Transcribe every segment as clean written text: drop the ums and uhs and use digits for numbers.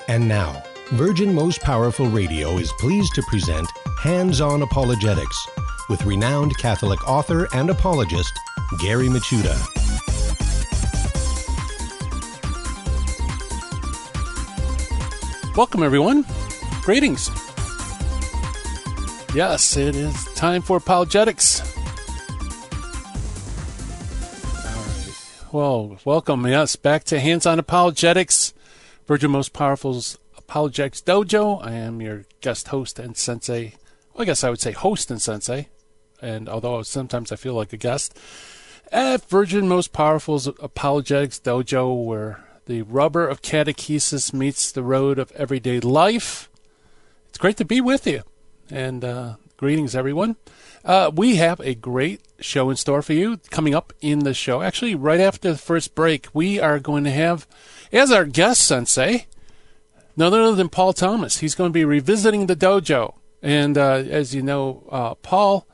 And now, Virgin Most Powerful Radio is pleased to present Hands-On Apologetics with renowned Catholic author and apologist, Gary Michuta. Welcome, everyone. Greetings. Yes, it is time for apologetics. Well, welcome, yes, back to Hands-On Apologetics, Virgin Most Powerful's Apologetics Dojo. I am your guest host and sensei. Well, I guess I would say host and sensei, and although sometimes I feel like a guest, at Virgin Most Powerful's Apologetics Dojo, where the rubber of catechesis meets the road of everyday life. It's great to be with you, and greetings, everyone. We have a great show in store for you coming up in the show. Actually, right after the first break, we are going to have, as our guest sensei, none other than Paul Thomas. He's going to be revisiting the dojo. And as you know, Paul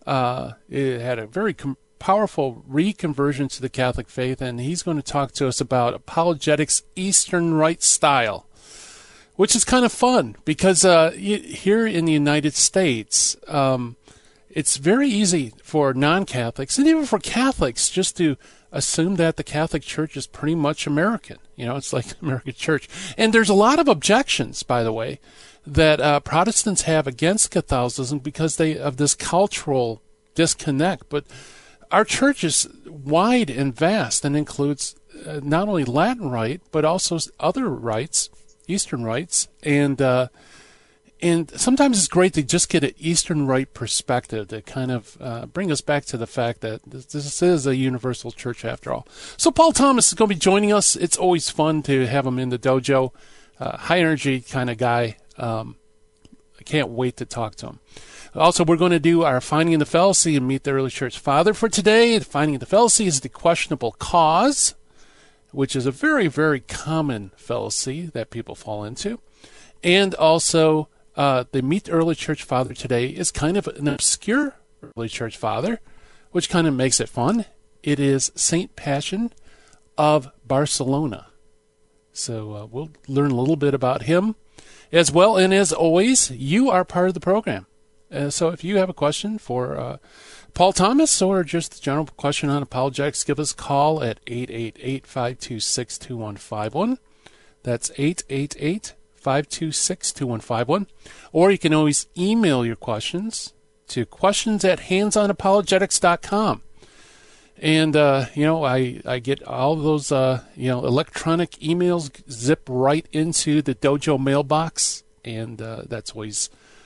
had a very powerful reconversion to the Catholic faith, and he's going to talk to us about apologetics Eastern Rite style, which is kind of fun because here in the United States, it's very easy for non-Catholics and even for Catholics just to assume that the Catholic Church is pretty much American. You know, it's like the American Church. And there's a lot of objections, by the way, that Protestants have against Catholicism because of this cultural disconnect. But our church is wide and vast and includes not only Latin Rite, but also other rites, Eastern rites, and sometimes it's great to just get an Eastern Rite perspective to kind of bring us back to the fact that this is a universal church after all. So Paul Thomas is going to be joining us. It's always fun to have him in the dojo. High energy kind of guy. I can't wait to talk to him. Also, we're going to do our Finding the Fallacy and meet the early church father for today. The Finding the Fallacy is the questionable cause, which is a very, very common fallacy that people fall into. And also, the Meet the Early Church Father today is kind of an obscure early church father, which kind of makes it fun. It is Saint Passion of Barcelona. So we'll learn a little bit about him as well. And as always, you are part of the program. So if you have a question for Paul Thomas or just a general question on apologetics, give us a call at 888-526-2151. That's 888-526-2151. Or you can always email your questions to questions@handsonapologetics.com. And, I get all of those, electronic emails zip right into the dojo mailbox. And that's always,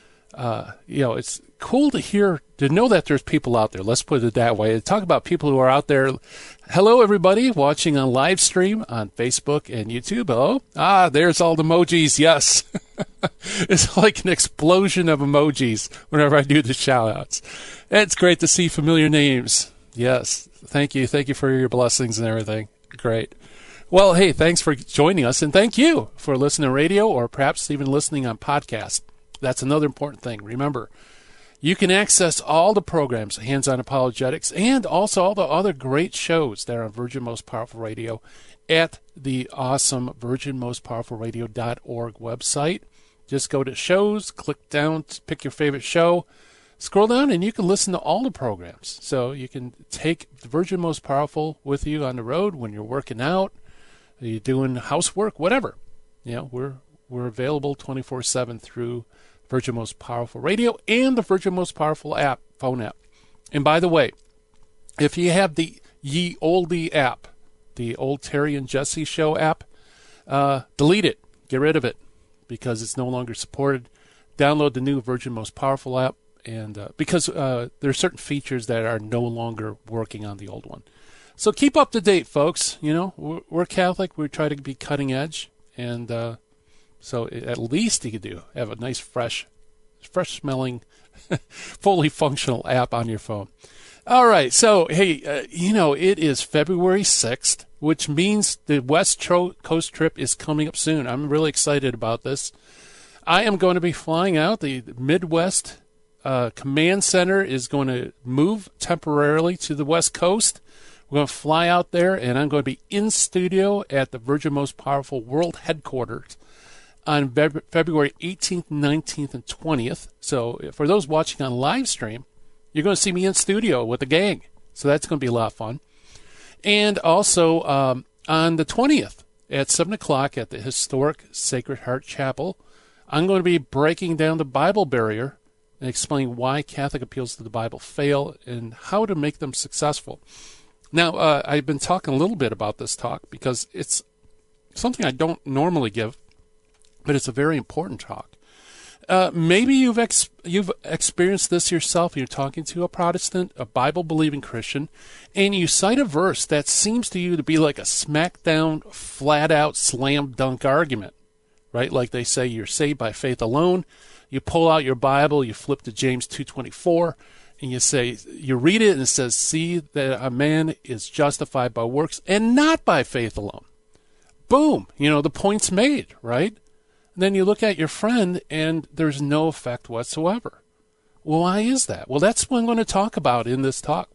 it's cool to know that there's people out there. Let's put it that way. Talk about people who are out there. Hello, everybody watching on live stream on Facebook and YouTube. Hello. There's all the emojis. Yes. It's like an explosion of emojis whenever I do the shout-outs. It's great to see familiar names. Yes. Thank you. Thank you for your blessings and everything. Great. Well, hey, thanks for joining us, and thank you for listening to radio or perhaps even listening on podcast. That's another important thing. Remember, you can access all the programs, Hands-On Apologetics, and also all the other great shows that are on Virgin Most Powerful Radio at the awesome virginmostpowerfulradio.org website. Just go to shows, click down, pick your favorite show, scroll down, and you can listen to all the programs. So you can take the Virgin Most Powerful with you on the road when you're working out, you're doing housework, whatever. We're available 24/7 through Virgin Most Powerful Radio and the Virgin Most Powerful app, phone app. And by the way, if you have the Ye Olde app, the Old Terry and Jesse Show app, delete it. Get rid of it because it's no longer supported. Download the new Virgin Most Powerful app, and because there are certain features that are no longer working on the old one. So keep up to date, folks. We're Catholic. We try to be cutting edge, and so at least you could have a nice, fresh-smelling, fully functional app on your phone. All right, so, hey, it is February 6th, which means the West Coast trip is coming up soon. I'm really excited about this. I am going to be flying out. The Midwest Command Center is going to move temporarily to the West Coast. We're going to fly out there, and I'm going to be in studio at the Virgin Most Powerful World Headquarters on February 18th, 19th, and 20th. So for those watching on live stream, you're going to see me in studio with the gang. So that's going to be a lot of fun. And also on the 20th at 7 o'clock at the historic Sacred Heart Chapel, I'm going to be breaking down the Bible barrier and explaining why Catholic appeals to the Bible fail and how to make them successful. Now, I've been talking a little bit about this talk because it's something I don't normally give, but it's a very important talk. Maybe you've experienced this yourself. You're talking to a Protestant, a Bible-believing Christian, and you cite a verse that seems to you to be like a smack-down, flat-out, slam-dunk argument, right? Like they say, you're saved by faith alone. You pull out your Bible, you flip to James 2:24, and you say, you read it, and it says, "See that a man is justified by works and not by faith alone." Boom! The point's made, right? Then you look at your friend, and there's no effect whatsoever. Well, why is that? Well, that's what I'm going to talk about in this talk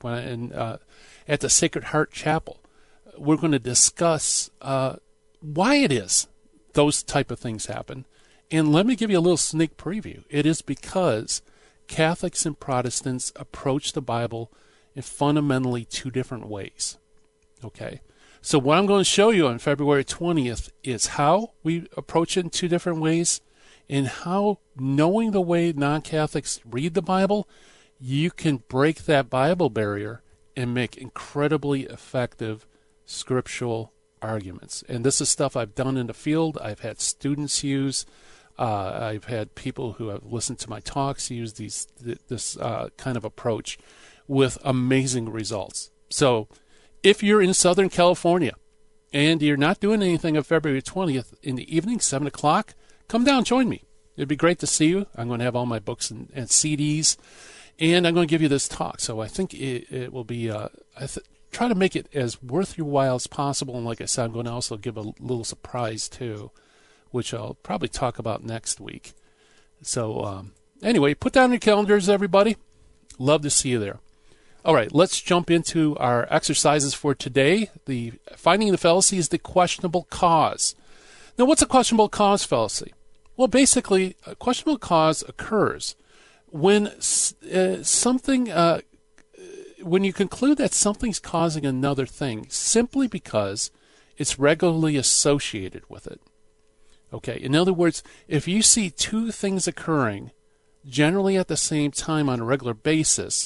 at the Sacred Heart Chapel. We're going to discuss why it is those type of things happen. And let me give you a little sneak preview. It is because Catholics and Protestants approach the Bible in fundamentally two different ways. Okay? So what I'm going to show you on February 20th is how we approach it in two different ways, and how, knowing the way non-Catholics read the Bible, you can break that Bible barrier and make incredibly effective scriptural arguments. And this is stuff I've done in the field. I've had students use. I've had people who have listened to my talks use this kind of approach with amazing results. So if you're in Southern California and you're not doing anything on February 20th in the evening, 7 o'clock, come down, join me. It'd be great to see you. I'm going to have all my books and CDs, and I'm going to give you this talk. So I think it will be, try to make it as worth your while as possible. And like I said, I'm going to also give a little surprise too, which I'll probably talk about next week. So anyway, put down your calendars, everybody. Love to see you there. All right, let's jump into our exercises for today. The finding the fallacy is the questionable cause. Now, what's a questionable cause fallacy? Well, basically, a questionable cause occurs when when you conclude that something's causing another thing simply because it's regularly associated with it. Okay, in other words, if you see two things occurring generally at the same time on a regular basis,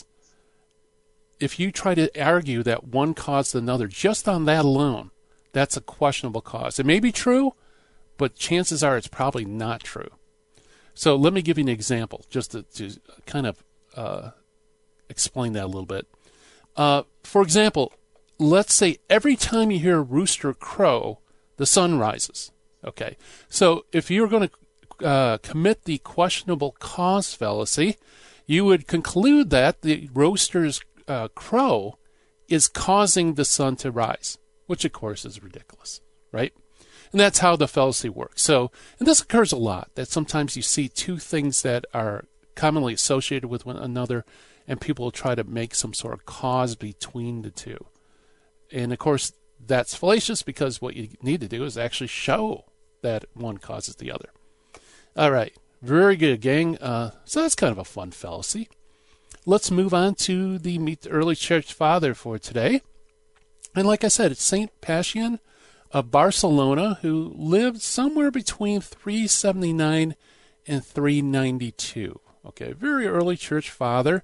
if you try to argue that one caused another just on that alone, that's a questionable cause. It may be true, but chances are it's probably not true. So let me give you an example just to kind of explain that a little bit. For example, let's say every time you hear a rooster crow, the sun rises. Okay, so if you're going to commit the questionable cause fallacy, you would conclude that the rooster's crow is causing the sun to rise, which of course is ridiculous, right? And that's how the fallacy works. So, and this occurs a lot, that sometimes you see two things that are commonly associated with one another, and people will try to make some sort of cause between the two. And of course, that's fallacious, because what you need to do is actually show that one causes the other. All right, very good, gang. So that's kind of a fun fallacy. Let's move on to the Meet the Early Church Father for today. And like I said, it's St. Pacian of Barcelona, who lived somewhere between 379 and 392. Okay, very early church father.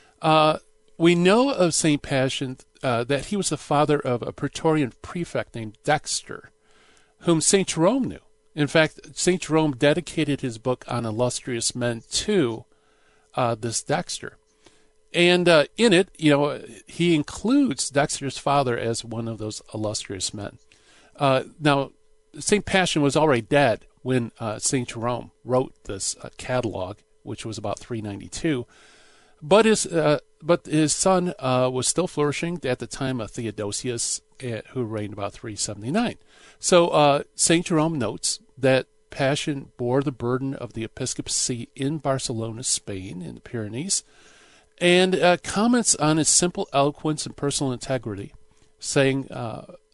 We know of St. Pacian that he was the father of a Praetorian prefect named Dexter, whom St. Jerome knew. In fact, St. Jerome dedicated his book on illustrious men to this Dexter. And in it, he includes Dexter's father as one of those illustrious men. Now, St. Pacian was already dead when St. Jerome wrote this catalog, which was about 392. But his son was still flourishing at the time of Theodosius, who reigned about 379. So St. Jerome notes that Pacian bore the burden of the episcopacy in Barcelona, Spain, in the Pyrenees, and comments on his simple eloquence and personal integrity, saying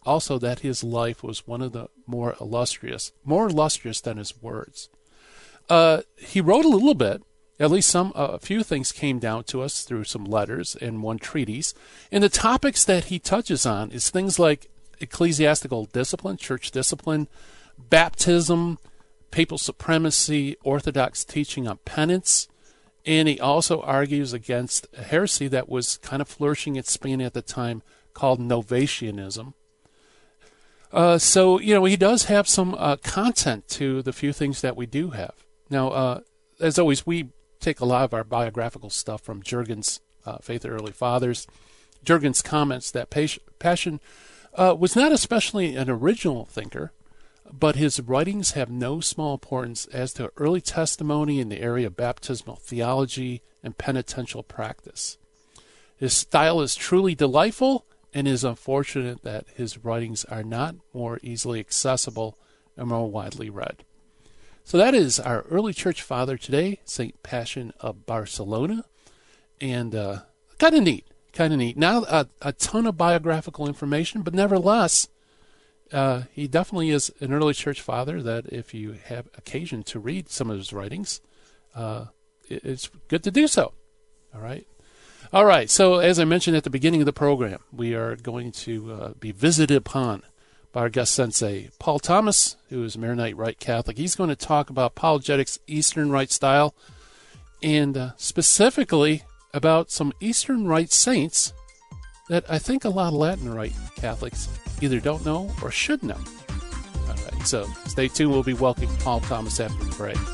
also that his life was one of the more illustrious than his words. He wrote a little bit. At least a few things came down to us through some letters and one treatise. And the topics that he touches on is things like ecclesiastical discipline, church discipline, baptism, papal supremacy, orthodox teaching on penance. And he also argues against a heresy that was kind of flourishing in Spain at the time called Novatianism. So, he does have some content to the few things that we do have. Now, as always, we take a lot of our biographical stuff from Jurgen's Faith of the Early Fathers. Jurgen's comments that Passion was not especially an original thinker, but his writings have no small importance as to early testimony in the area of baptismal theology and penitential practice. His style is truly delightful, and it is unfortunate that his writings are not more easily accessible and more widely read. So that is our early church father today, St. Passion of Barcelona, and kind of neat. Not a ton of biographical information, but nevertheless, he definitely is an early church father that if you have occasion to read some of his writings, it's good to do so. All right, so as I mentioned at the beginning of the program, we are going to be visited upon by our guest sensei, Paul Thomas, who is a Maronite Rite Catholic. He's going to talk about apologetics, Eastern Rite style, and specifically about some Eastern Rite saints that I think a lot of Latin Rite Catholics either don't know or should know. All right, so stay tuned. We'll be welcoming Paul Thomas after the break.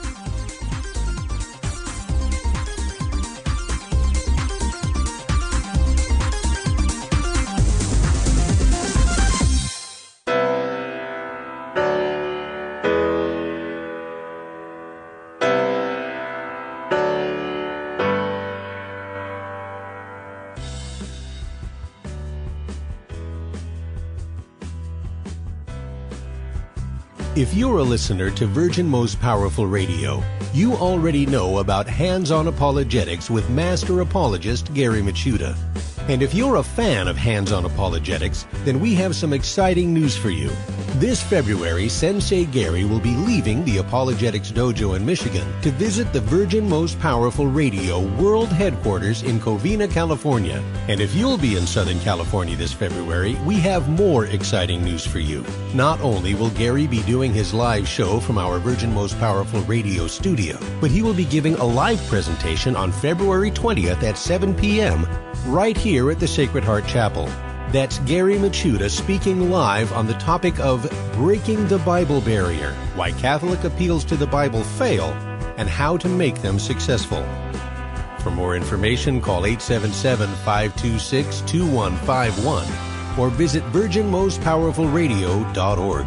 If you're a listener to Virgin Most Powerful Radio, you already know about Hands-On Apologetics with Master Apologist Gary Machuda. And if you're a fan of Hands-On Apologetics, then we have some exciting news for you. This February, Sensei Gary will be leaving the Apologetics Dojo in Michigan to visit the Virgin Most Powerful Radio World Headquarters in Covina, California. And if you'll be in Southern California this February, we have more exciting news for you. Not only will Gary be doing his live show from our Virgin Most Powerful Radio studio, but he will be giving a live presentation on February 20th at 7 p.m. right here at the Sacred Heart Chapel. That's Gary Machuda speaking live on the topic of Breaking the Bible Barrier, Why Catholic Appeals to the Bible Fail, and How to Make Them Successful. For more information, call 877-526-2151 or visit virginmostpowerfulradio.org.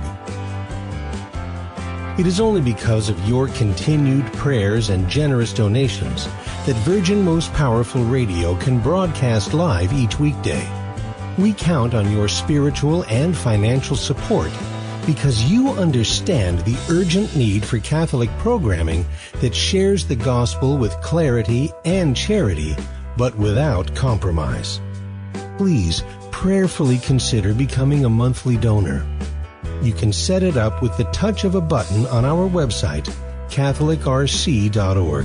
It is only because of your continued prayers and generous donations that Virgin Most Powerful Radio can broadcast live each weekday. We count on your spiritual and financial support because you understand the urgent need for Catholic programming that shares the gospel with clarity and charity, but without compromise. Please prayerfully consider becoming a monthly donor. You can set it up with the touch of a button on our website, catholicrc.org.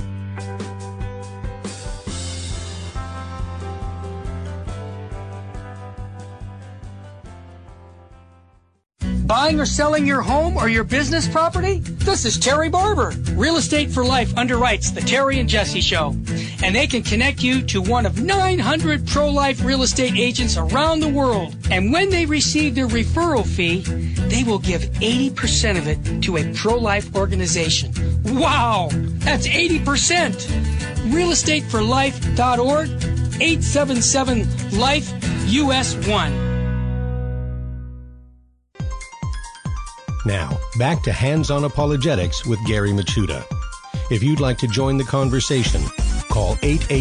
Buying or selling your home or your business property? This is Terry Barber. Real Estate for Life underwrites the Terry and Jesse Show. And they can connect you to one of 900 pro-life real estate agents around the world. And when they receive their referral fee, they will give 80% of it to a pro-life organization. Wow! That's 80%! realestateforlife.org, 877-LIFE-US1. Now, back to Hands-On Apologetics with Gary Machuda. If you'd like to join the conversation, call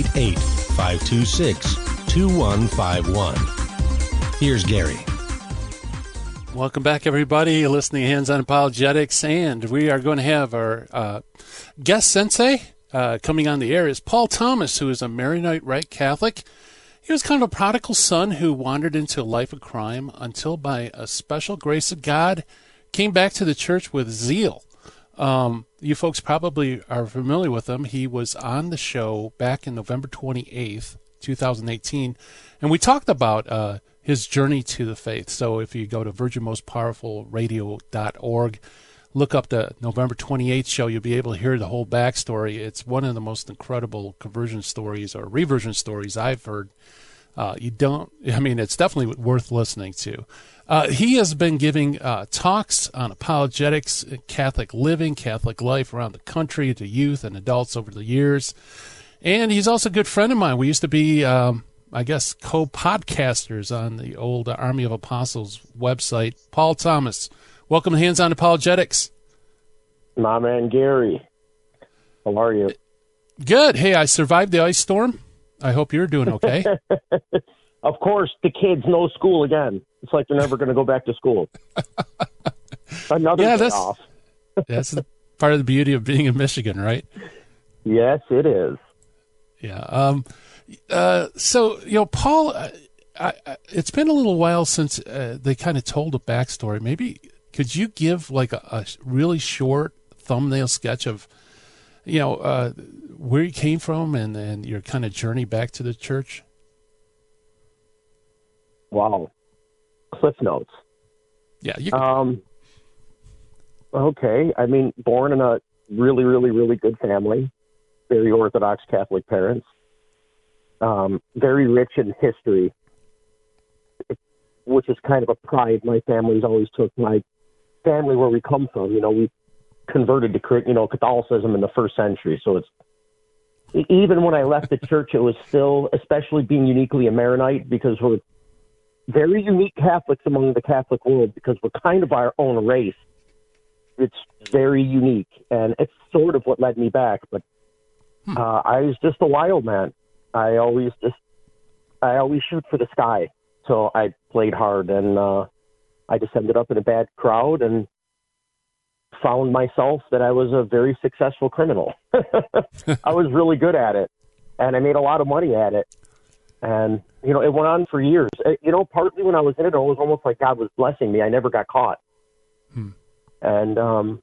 888-526-2151. Here's Gary. Welcome back, everybody. You're listening to Hands-On Apologetics, and we are going to have our guest sensei coming on the air is Paul Thomas, who is a Maronite Rite Catholic. He was kind of a prodigal son who wandered into a life of crime until, by a special grace of God, came back to the church with zeal. You folks probably are familiar with him. He was on the show back in November 28th, 2018, and we talked about his journey to the faith. So if you go to virginmostpowerfulradio.org, look up the November 28th show, you'll be able to hear the whole backstory. It's one of the most incredible conversion stories or reversion stories I've heard. It's definitely worth listening to. He has been giving talks on apologetics, Catholic living, Catholic life around the country to youth and adults over the years. And he's also a good friend of mine. We used to be, co-podcasters on the old Army of Apostles website. Paul Thomas, welcome to Hands On Apologetics. My man, Gary. How are you? Good. Hey, I survived the ice storm. I hope you're doing okay. Of course, the kids, no school again. It's like they're never going to go back to school. Another day off. That's part of the beauty of being in Michigan, right? Yes, it is. Yeah. So, Paul, it's been a little while since they kind of told a backstory. Maybe could you give like a really short thumbnail sketch of, where you came from and your kind of journey back to the church? Wow. Cliff notes. Yeah. Okay. I mean, born in a really, really, really good family, very Orthodox Catholic parents, very rich in history, which is kind of a pride my family's always took. My family, where we come from, we converted to Catholicism in the first century. So it's, even when I left the church, it was still, especially being uniquely a Maronite, because we're very unique Catholics among the Catholic world, because we're kind of our own race. It's very unique, and it's sort of what led me back. But I was just a wild man. I always shoot for the sky. So I played hard, and I just ended up in a bad crowd and found myself that I was a very successful criminal. I was really good at it, and I made a lot of money at it. And, it went on for years. Partly when I was in it was almost like God was blessing me. I never got caught. And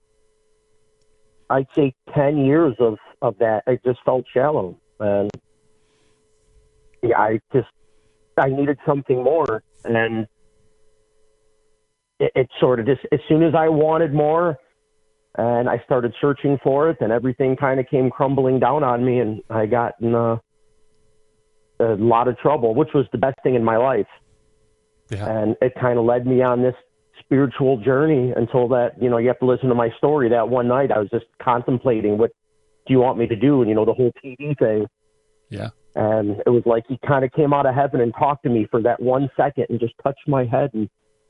I'd say 10 years of that, I just felt shallow. And yeah, I needed something more. And it sort of just, as soon as I wanted more, and I started searching for it, and everything kind of came crumbling down on me, and I got in a lot of trouble, which was the best thing in my life. Yeah. And it kind of led me on this spiritual journey until that, you have to listen to my story. That one night I was just contemplating, what do you want me to do? And, the whole TV thing. Yeah. And it was like he kind of came out of heaven and talked to me for that 1 second and just touched my head, and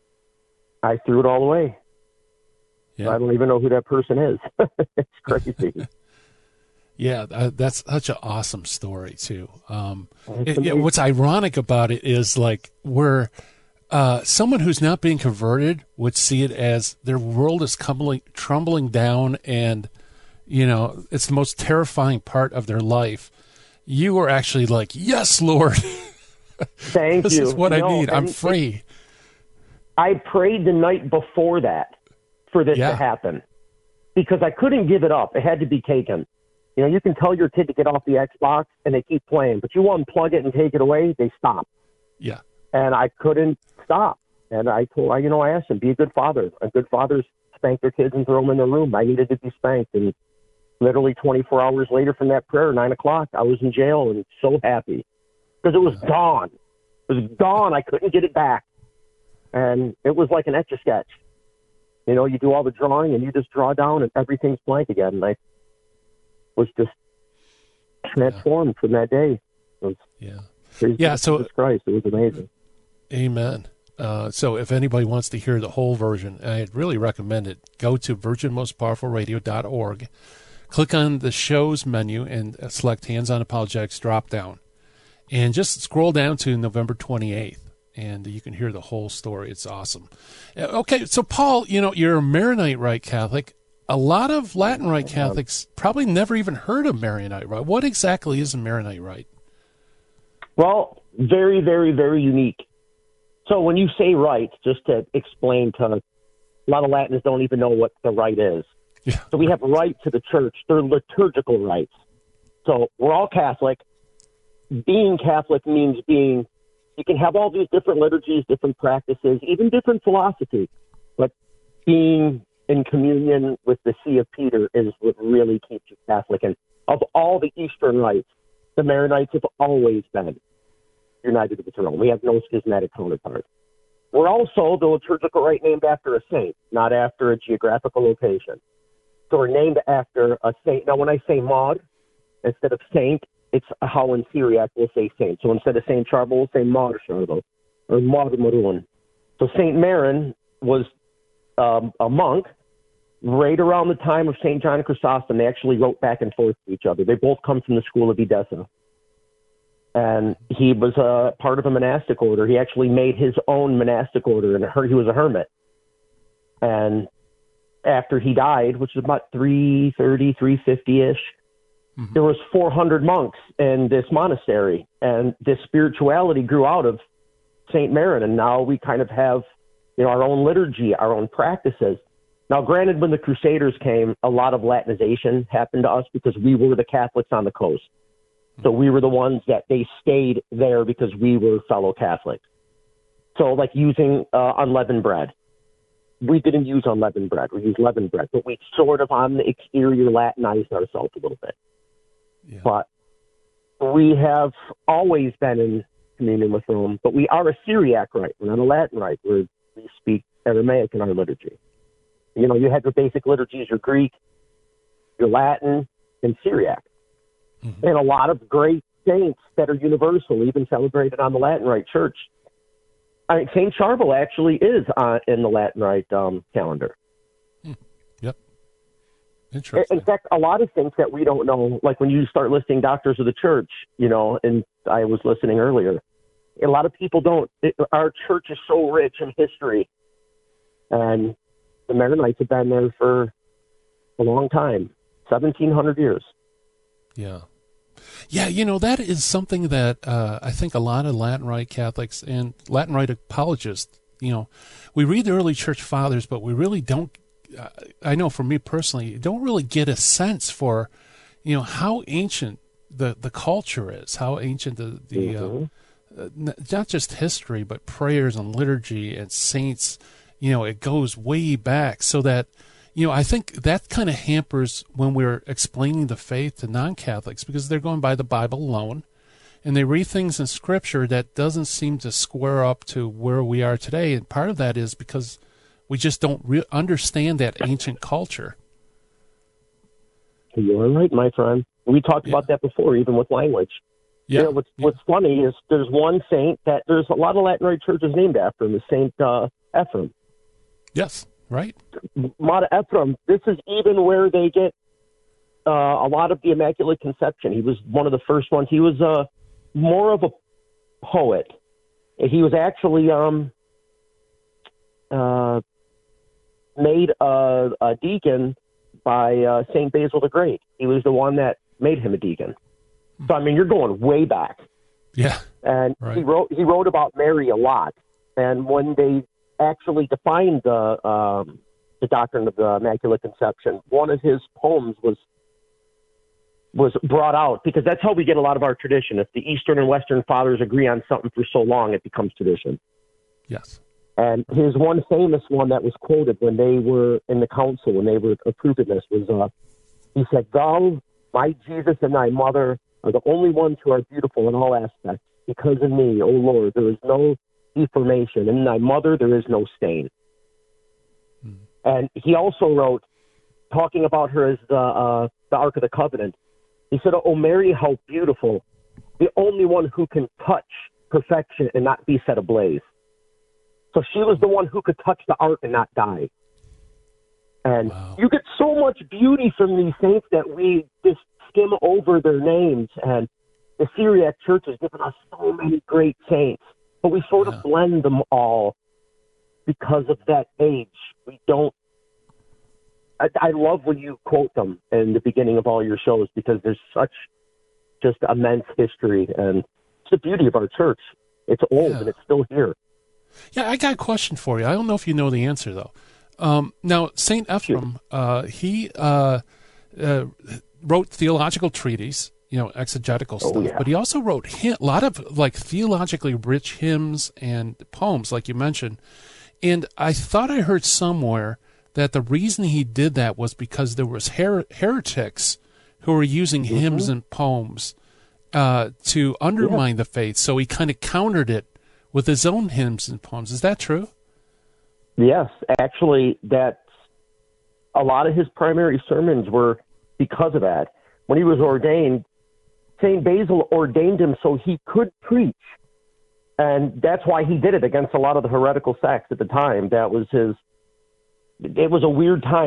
I threw it all away. Yeah. I don't even know who that person is. It's crazy. Yeah, that's such an awesome story, too. What's ironic about it is, like, where someone who's not being converted would see it as their world is crumbling down, and, it's the most terrifying part of their life. You were actually like, yes, Lord. Thank this you. This is what I need. I'm free. I prayed the night before that for this to happen, because I couldn't give it up. It had to be taken. You can tell your kid to get off the Xbox and they keep playing, but you unplug it and take it away, they stop. Yeah. And I couldn't stop. And I asked him, be a good father. A good fathers spank their kids and throw them in their room. I needed to be spanked. And literally 24 hours later from that prayer, 9:00, I was in jail, and so happy because it was gone. It was gone. I couldn't get it back. And it was like an Etch-a-Sketch. You do all the drawing and you just draw down and everything's blank again. And I was just transformed from that day. So Jesus Christ, it was amazing. Amen. So if anybody wants to hear the whole version, I'd really recommend it. Go to virginmostpowerfulradio.org, click on the show's menu, and select Hands On Apologetics drop down. And just scroll down to November 28th, and you can hear the whole story. It's awesome. Okay, so Paul, you're a Maronite Rite Catholic. A lot of Latin Rite Catholics probably never even heard of Maronite Rite. What exactly is a Maronite Rite? Well, very, very, very unique. So when you say rite, just to explain to a lot of Latins don't even know what the rite is. Yeah. So we have rite to the church. They're liturgical rites. So we're all Catholic. Being Catholic means you can have all these different liturgies, different practices, even different philosophies. But being in communion with the See of Peter is what really keeps you Catholic. And of all the Eastern rites, the Maronites have always been united with the throne. We have no schismatic counterpart. We're also the liturgical rite named after a saint, not after a geographical location. So we're named after a saint. Now, when I say Maud, instead of saint, it's how in Syriac we'll say saint. So instead of Saint Charbel, we'll say Maud Charbel, or Maud Marun. So Saint Maron was a monk right around the time of St. John Chrysostom. They actually wrote back and forth to each other. They both come from the school of Edessa. And he was a part of a monastic order. He actually made his own monastic order, and he was a hermit. And after he died, which was about 330, 350-ish, there was 400 monks in this monastery. And this spirituality grew out of St. Maron. And now we kind of have, our own liturgy, our own practices. Now, granted, when the Crusaders came, a lot of Latinization happened to us because we were the Catholics on the coast. So we were the ones that they stayed there because we were fellow Catholics. So like using unleavened bread. We didn't use unleavened bread. We used leavened bread. But we sort of on the exterior Latinized ourselves a little bit. Yeah. But we have always been in communion with Rome. But we are a Syriac rite. We're not a Latin rite. We speak Aramaic in our liturgy. You have your basic liturgies, your Greek, your Latin, and Syriac. And a lot of great saints that are universal, even celebrated on the Latin Rite Church. I mean, St. Charbel actually is in the Latin Rite calendar. Yep. Interesting. In fact, a lot of things that we don't know, like when you start listing doctors of the church, and I was listening earlier, a lot of people don't. Our church is so rich in history, and the Maronites have been there for a long time, 1,700 years. Yeah. Yeah, that is something that I think a lot of Latin Rite Catholics and Latin Rite apologists, we read the early church fathers, but we really don't, I know for me personally, don't really get a sense for, how ancient the culture is, how ancient the not just history, but prayers and liturgy and saints, it goes way back so that, I think that kind of hampers when we're explaining the faith to non-Catholics because they're going by the Bible alone, and they read things in Scripture that doesn't seem to square up to where we are today. And part of that is because we just don't understand that ancient culture. You're right, my friend. We talked about that before, even with language. Yeah. What's funny is there's one saint that there's a lot of Latin Rite churches named after him, the Saint Ephraim. Yes. Right. Mater Ephraim, this is even where they get a lot of the Immaculate Conception. He was one of the first ones. He was more of a poet. He was actually made a deacon by St. Basil the Great. He was the one that made him a deacon. So, you're going way back. Yeah. And right. he wrote about Mary a lot. And when they actually defined the doctrine of the Immaculate Conception, one of his poems was brought out because that's how we get a lot of our tradition. If the Eastern and Western fathers agree on something for so long, it becomes tradition. Yes. And his one famous one that was quoted when they were in the council, when they were approving this, was he said, "Thou, my Jesus, and thy mother are the only ones who are beautiful in all aspects. Because in me, O Lord, there is no deformation. In thy mother, there is no stain." And he also wrote, talking about her as the Ark of the Covenant, he said, "Oh, Mary, how beautiful, the only one who can touch perfection and not be set ablaze." So she was the one who could touch the ark and not die. And you get so much beauty from these saints that we just skim over their names. And the Syriac Church has given us so many great saints, but we sort of blend them all because of that age. We don't. I love when you quote them in the beginning of all your shows because there's such just immense history. And the beauty of our church. It's old and it's still here. Yeah, I got a question for you. I don't know if you know the answer, though. Now, St. Ephrem, he wrote theological treatises, exegetical stuff, but he also wrote a lot of like theologically rich hymns and poems, like you mentioned. And I thought I heard somewhere that the reason he did that was because there was heretics who were using hymns and poems to undermine the faith. So he kind of countered it with his own hymns and poems. Is that true? Yes, actually, that's a lot of his primary sermons were because of that. When he was ordained, St. Basil ordained him so he could preach. And that's why he did it against a lot of the heretical sects at the time. It was a weird time.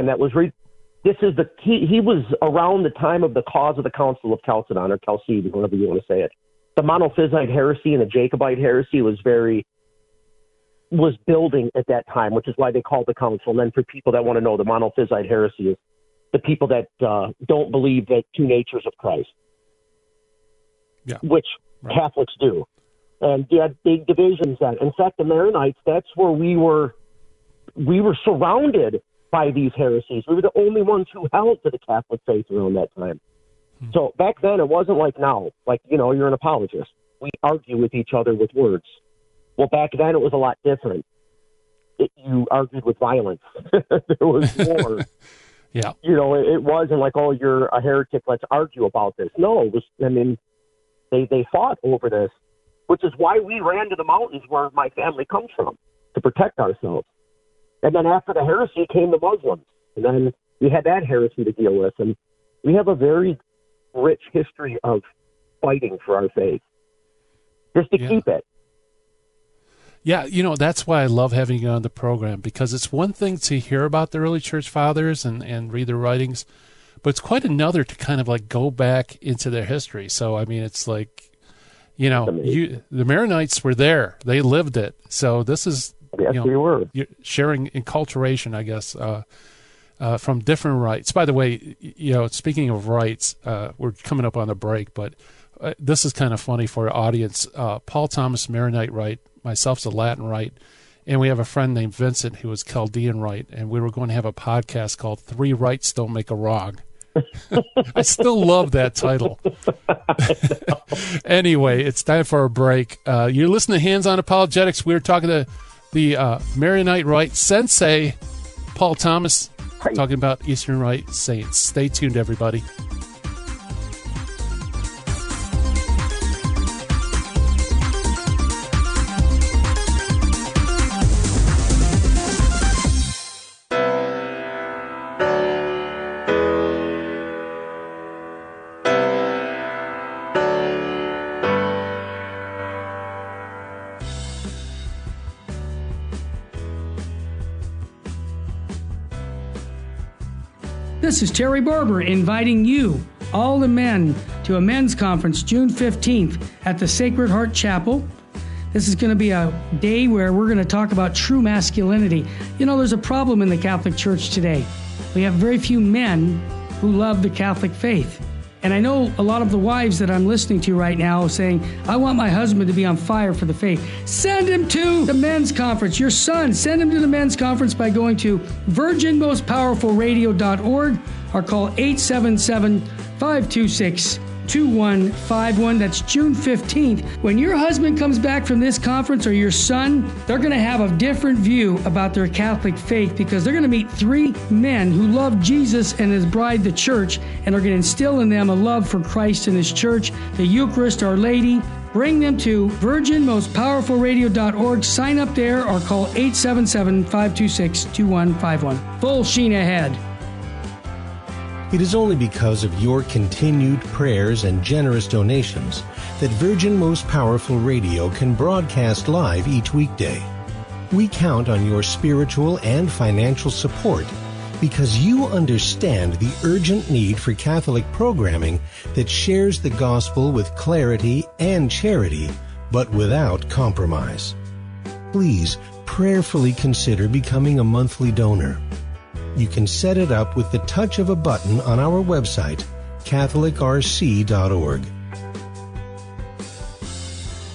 He was around the time of the cause of the Council of Chalcedon, or Chalcedon, however you want to say it. The Monophysite heresy and the Jacobite heresy was building at that time, which is why they called the council. And then for people that want to know, the Monophysite heresy is the people that don't believe that two natures of Christ, which Catholics do. And you had big divisions then. In fact, the Maronites, that's where we were surrounded by these heresies. We were the only ones who held to the Catholic faith around that time. So back then, it wasn't like now. Like, you're an apologist. We argue with each other with words. Well, back then, it was a lot different. You argued with violence. There was war. Yeah. It wasn't like, oh, you're a heretic, let's argue about this. No, it was, they fought over this, which is why we ran to the mountains where my family comes from, to protect ourselves. And then after the heresy came the Muslims. And then we had that heresy to deal with. And we have a very rich history of fighting for our faith, just to keep it. Yeah, that's why I love having you on the program, because it's one thing to hear about the early church fathers and read their writings, but it's quite another to kind of like go back into their history. So, it's like, the Maronites were there. They lived it. So this is, we were. Sharing enculturation, I guess, from different rites. By the way, speaking of rites, we're coming up on a break, but this is kind of funny for our audience. Paul Thomas, Maronite rite, myself's a Latin rite, and we have a friend named Vincent who was Chaldean rite, and we were going to have a podcast called 3 Rights Don't Make a Wrong. I still love that title. Anyway, it's time for a break. You're listening to Hands On Apologetics. We're talking to the Maronite Rite Sensei, Paul Thomas, talking about Eastern Rite saints. Stay tuned, everybody. This is Terry Barber inviting you, all the men, to a men's conference June 15th at the Sacred Heart Chapel. This is going to be a day where we're going to talk about true masculinity. There's a problem in the Catholic Church today. We have very few men who love the Catholic faith. And I know a lot of the wives that I'm listening to right now saying, I want my husband to be on fire for the faith. Send him to the men's conference. Your son, send him to the men's conference by going to virginmostpowerfulradio.org or call 877-526-2151. That's June 15th. When your husband comes back from this conference, or your son, they're going to have a different view about their Catholic faith, because they're going to meet 3 men who love Jesus and his bride, the church, and are going to instill in them a love for Christ and his church, the Eucharist, Our Lady. Bring them to virginmostpowerfulradio.org. Sign up there or call 877-526-2151. Full sheen ahead. It is only because of your continued prayers and generous donations that Virgin Most Powerful Radio can broadcast live each weekday. We count on your spiritual and financial support because you understand the urgent need for Catholic programming that shares the gospel with clarity and charity, but without compromise. Please prayerfully consider becoming a monthly donor. You can set it up with the touch of a button on our website, catholicrc.org.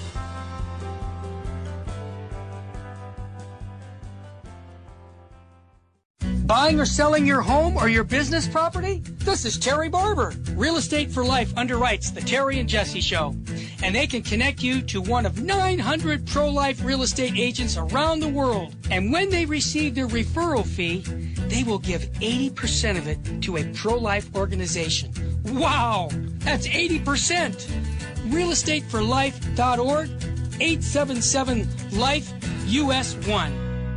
Buying or selling your home or your business property? This is Terry Barber. Real Estate for Life underwrites the Terry and Jesse Show. And they can connect you to one of 900 pro-life real estate agents around the world. And when they receive their referral fee, they will give 80% of it to a pro-life organization. Wow! That's 80%! realestateforlife.org, 877-LIFE-US1.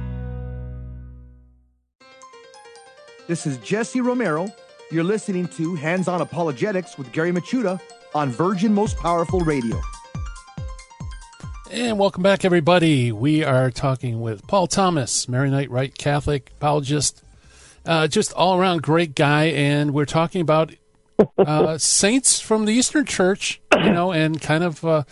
This is Jesse Romero. You're listening to Hands On Apologetics with Gary Machuda on Virgin Most Powerful Radio. And welcome back, everybody. We are talking with Paul Thomas, Maronite Rite Catholic apologist, just all-around great guy, and we're talking about saints from the Eastern Church, and kind of,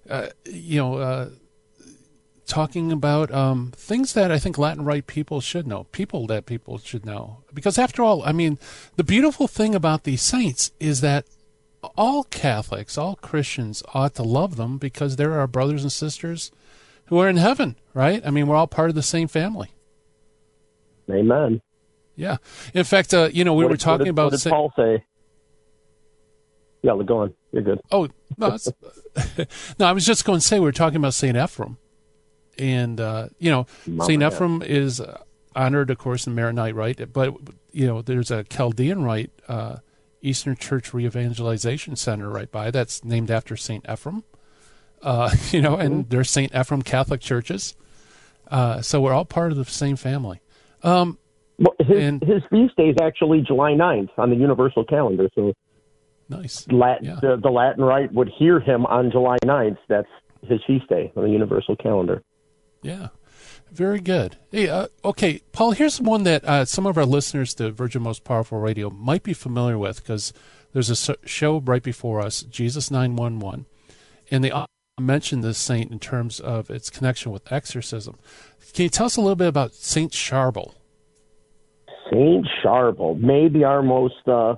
talking about things that I think Latin Rite people should know, that people should know. Because after all, I mean, the beautiful thing about these saints is that all Catholics, all Christians ought to love them because they're our brothers and sisters who are in heaven, right? I mean, we're all part of the same family. Amen. Yeah. In fact, we were talking about... What did Paul say? Yeah, go on. You're good. Oh, no, no, I was just going to say we were talking about St. Ephraim. And, St. Ephraim is honored, of course, in Maronite Rite, but, there's a Chaldean Rite, Eastern Church Re-Evangelization Center right by that's named after St. Ephraim, and there's St. Ephraim Catholic churches. So we're all part of the same family. His feast day is actually July 9th on the universal calendar. So nice. The Latin Rite would hear him on July 9th. That's his feast day on the universal calendar. Yeah, very good. Hey, okay, Paul, here's one that some of our listeners to Virgin Most Powerful Radio might be familiar with because there's a show right before us, Jesus 911, and they mentioned this saint in terms of its connection with exorcism. Can you tell us a little bit about Saint Charbel? Saint Charbel, maybe our most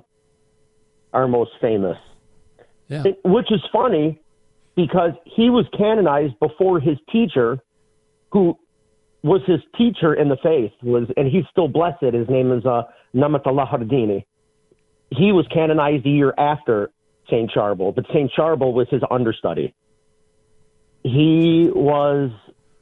famous, which is funny because he was canonized before his teacher, who was his teacher in the faith, and he's still blessed. His name is Namatullah Hardini. He was canonized a year after Saint Charbel, but Saint Charbel was his understudy. He was,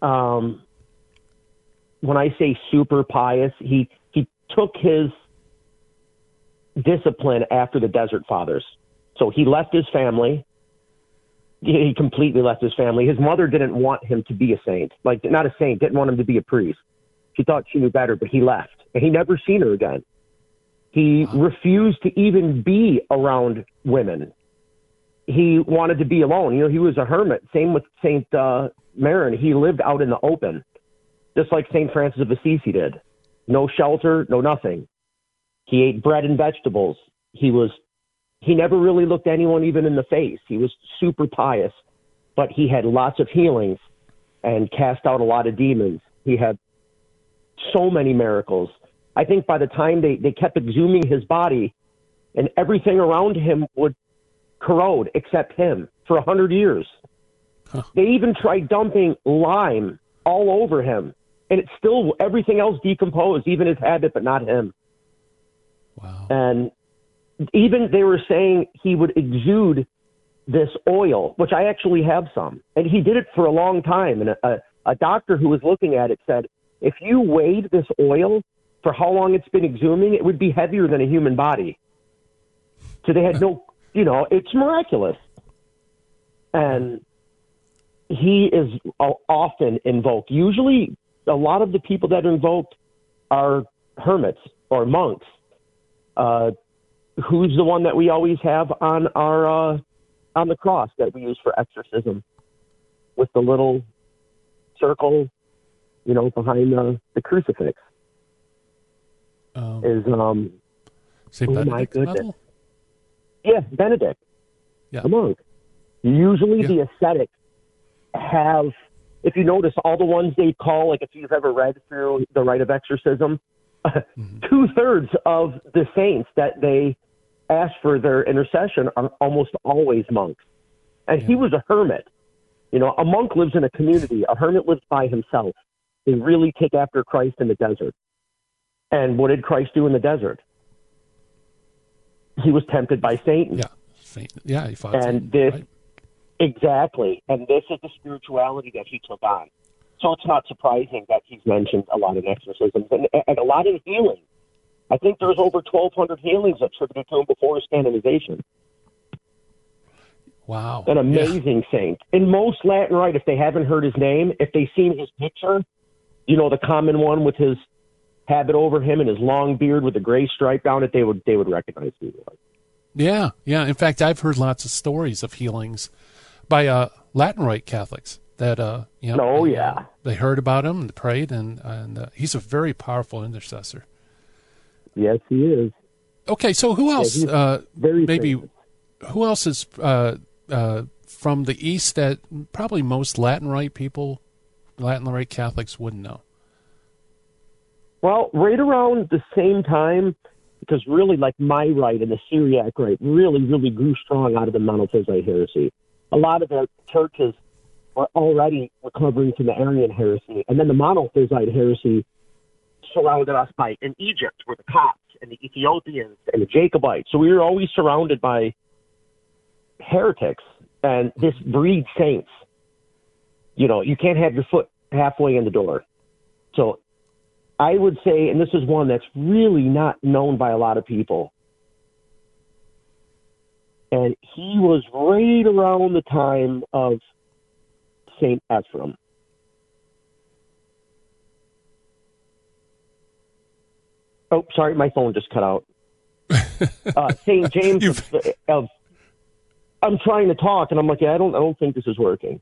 when I say super pious, he took his discipline after the Desert Fathers. So he left his family. He completely left his family. His mother didn't want him to be a saint, not a saint, didn't want him to be a priest. She thought she knew better, but he left. And he never seen her again. He refused to even be around women. He wanted to be alone. He was a hermit. Same with St. Maron. He lived out in the open, just like St. Francis of Assisi did. No shelter, no nothing. He ate bread and vegetables. He never really looked anyone even in the face. He was super pious, but he had lots of healings and cast out a lot of demons. He had so many miracles. I think by the time they kept exhuming his body and everything around him would corrode except him for 100 years. Huh. They even tried dumping lime all over him, and it's still everything else decomposed, even his habit, but not him. Wow. And even they were saying he would exude this oil, which I actually have some. And he did it for a long time. And a doctor who was looking at it said, if you weighed this oil for how long it's been exhuming, it would be heavier than a human body. So they had no, it's miraculous. And he is often invoked. Usually a lot of the people that are invoked are hermits or monks. Who's the one that we always have on our on the cross that we use for exorcism, with the little circle, behind the crucifix? Is Saint Benedict? My goodness. Yeah, Benedict, the monk. Usually the ascetics have, if you notice, all the ones they call, like if you've ever read through the Rite of Exorcism, 2/3 of the saints that they ask for their intercession are almost always monks. And he was a hermit. A monk lives in a community. A hermit lives by himself. They really take after Christ in the desert. And what did Christ do in the desert? He was tempted by Satan. Yeah, he fought and Satan, this right? exactly, and this is the spirituality that he took on. So it's not surprising that he's mentioned a lot in exorcisms and a lot in healing. I think there's over 1,200 healings attributed to him before his canonization. Wow. An amazing saint. In most Latin Rite, if they haven't heard his name, if they've seen his picture, you know, the common one with his habit over him and his long beard with the gray stripe down it, they would recognize who he was. Yeah. In fact, I've heard lots of stories of healings by Latin Rite Catholics that they heard about him and prayed, and he's a very powerful intercessor. Yes, he is. Okay, so who else? Maybe famous. Who else is from the East that probably most Latin Rite Catholics wouldn't know? Well, right around the same time, because really, like my rite and the Syriac rite really, really grew strong out of the Monophysite heresy. A lot of the churches were already recovering from the Arian heresy, and then the Monophysite heresy surrounded us in Egypt were the Copts and the Ethiopians and the Jacobites. So we were always surrounded by heretics, and this breeds saints. You know, you can't have your foot halfway in the door. So I would say, and this is one that's really not known by a lot of people, and he was right around the time of St. Ephrem. Oh, sorry, my phone just cut out. St. James of I'm trying to talk, and I'm like, I don't think this is working.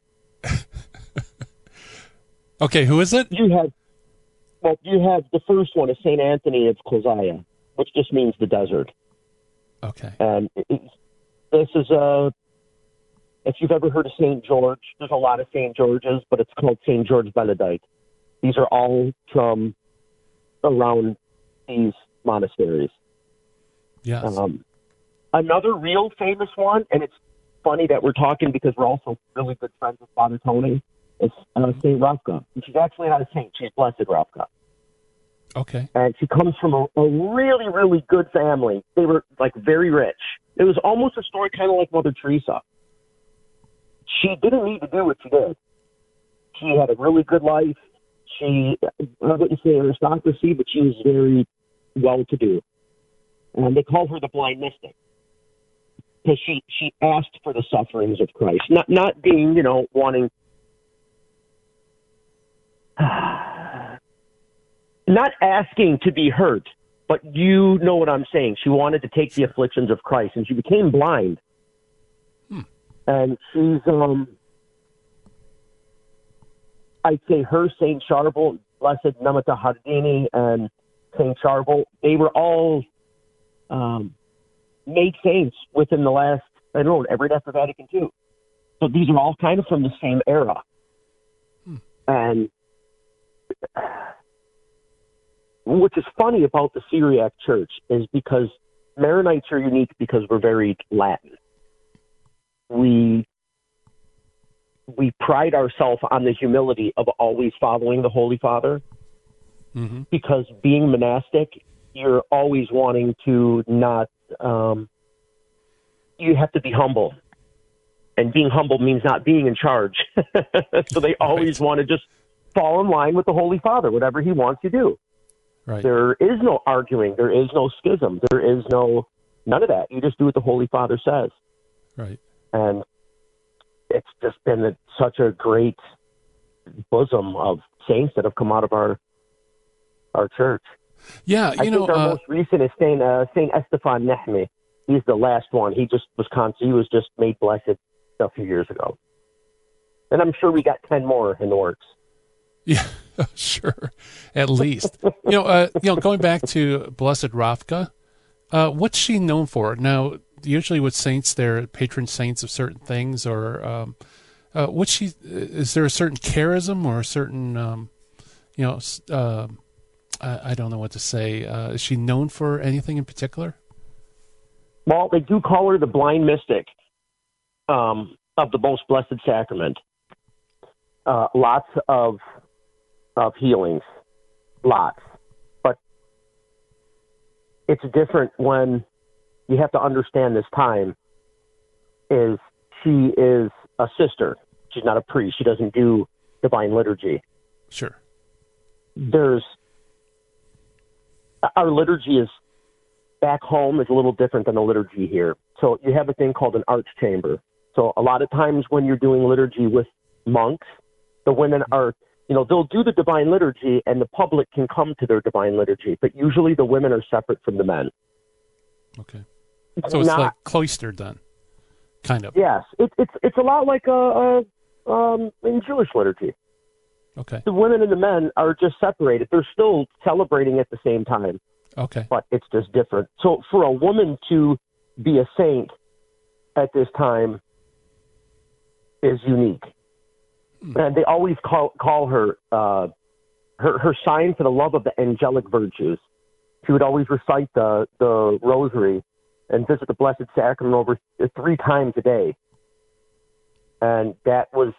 Okay, who is it? You have the first one is St. Anthony of Kosaya, which just means the desert. Okay. And this is if you've ever heard of St. George, there's a lot of St. Georges, but it's called St. George Beledite. These are all from around these monasteries. Yes. Another real famous one, and it's funny that we're talking because we're also really good friends with Father Tony, is St. Ravka. And she's actually not a saint. She's Blessed Ravka. Okay. And she comes from a really, really good family. They were, like, very rich. It was almost a story kind of like Mother Teresa. She didn't need to do what she did. She had a really good life. I wouldn't say aristocracy, but she was very well-to-do. And they called her the blind mystic because she asked for the sufferings of Christ, not being, wanting, not asking to be hurt, but you know what I'm saying. She wanted to take the afflictions of Christ, and she became blind. And she's, I'd say her, St. Charbel, Blessed Namata Hardini, and St. Charbel, they were all made saints within the last, every after Vatican II. So these are all kind of from the same era. And which is funny about the Syriac Church is because Maronites are unique because we're very Latin. We pride ourselves on the humility of always following the Holy Father, because being monastic, you're always wanting to not, you have to be humble. And being humble means not being in charge. So they always want to just fall in line with the Holy Father, whatever he wants you to do. Right. There is no arguing. There is no schism. There is none of that. You just do what the Holy Father says. Right. And it's just been such a great bosom of saints that have come out of our church. Yeah, I think our most recent is Saint Estefan Nehmi. He's the last one. He was just made blessed a few years ago. And I'm sure we got 10 more in the works. Yeah, sure. At least. Going back to Blessed Ravka, what's she known for? Now, usually with saints, they're patron saints of certain things, or is there a certain charism or a certain, I don't know what to say. Is she known for anything in particular? Well, they do call her the blind mystic of the Most Blessed Sacrament. Lots of healings, lots. But it's different when you have to understand this time is she is a sister. She's not a priest. She doesn't do divine liturgy. Sure. Our liturgy is back home is a little different than the liturgy here. So you have a thing called an archchamber. So a lot of times when you're doing liturgy with monks, the women are, they'll do the divine liturgy and the public can come to their divine liturgy, but usually the women are separate from the men. Okay. So it's like cloistered then, kind of. Yes. It's a lot like in Jewish liturgy. Okay. The women and the men are just separated. They're still celebrating at the same time. Okay. But it's just different. So for a woman to be a saint at this time is unique. And they always call her her sign for the love of the angelic virtues. She would always recite the rosary and visit the Blessed Sacrament over 3 times a day. And that was